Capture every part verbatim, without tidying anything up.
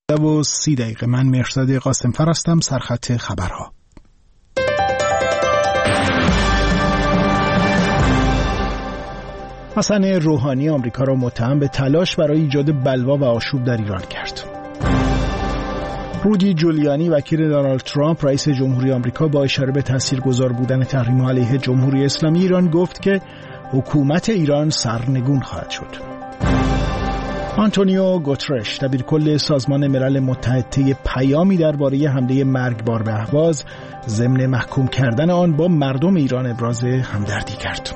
و سی دقیقه. من مهرزاد قاسمفر هستم. سرخط خبرها. حسن روحانی آمریکا را متهم به تلاش برای ایجاد بلوا و آشوب در ایران کرد. رودی جولیانی وکیل دونالد ترامپ رئیس جمهوری آمریکا با اشاره به تاثیرگذار بودن تحریم‌ها علیه جمهوری اسلامی ایران گفت که حکومت ایران سرنگون خواهد شد. آنتونیو گوترش دبیرکل سازمان ملل متحد طی پیامی درباره حمله مرگبار به اهواز ضمن محکوم کردن آن با مردم ایران ابراز همدردی کرد.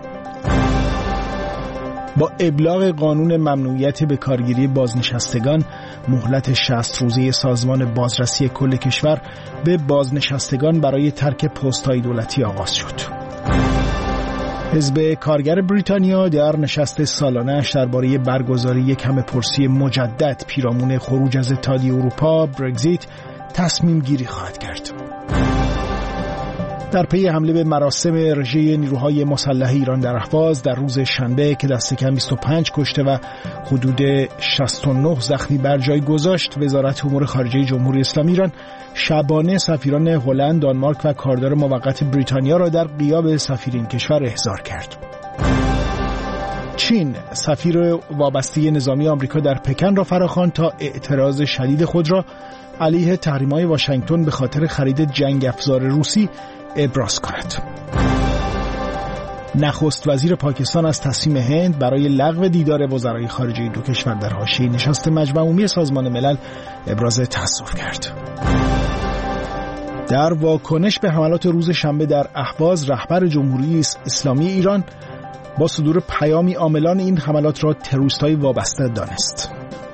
با ابلاغ قانون ممنوعیت به کارگیری بازنشستگان، مهلت شصت روزه سازمان بازرسی کل کشور به بازنشستگان برای ترک پست‌های دولتی آغاز شد. حزب کارگر بریتانیا در نشست سالانه‌اش درباره برگزاری یک همه‌پرسی مجدد پیرامون خروج از اتحادیه اروپا برگزیت تصمیم گیری خواهد کرد. در پی حمله به مراسم رژه نیروهای مسلح ایران در اهواز در روز شنبه که دست کم بیست و پنج کشته و حدود شصت و نه زخمی بر جای گذاشت، وزارت امور خارجه جمهوری اسلامی ایران شبانه سفیران هلند، دانمارک و کاردار موقت بریتانیا را در غیاب سفیر این کشور احضار کرد. چین سفیر وابسته نظامی آمریکا در پکن را فراخواند تا اعتراض شدید خود را علیه تحریم‌های واشنگتن به خاطر خرید جنگ افزار روسی ابراز کند. نخست وزیر پاکستان از تصمیم هند برای لغو دیدار وزرای خارجه دو کشور در حاشیه نشست مجمع عمومی سازمان ملل ابراز تأسف کرد. در واکنش به حملات روز شنبه در اهواز، رهبر جمهوری اسلامی ایران با صدور پیامی عاملان این حملات را تروریست‌های وابسته دانست.